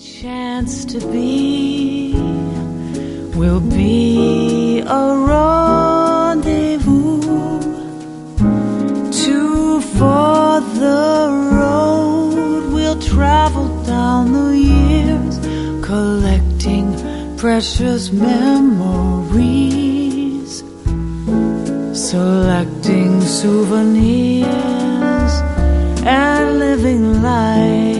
Chance to be will be a rendezvous. Two for the road, we'll travel down the years, collecting precious memories, selecting souvenirs and living life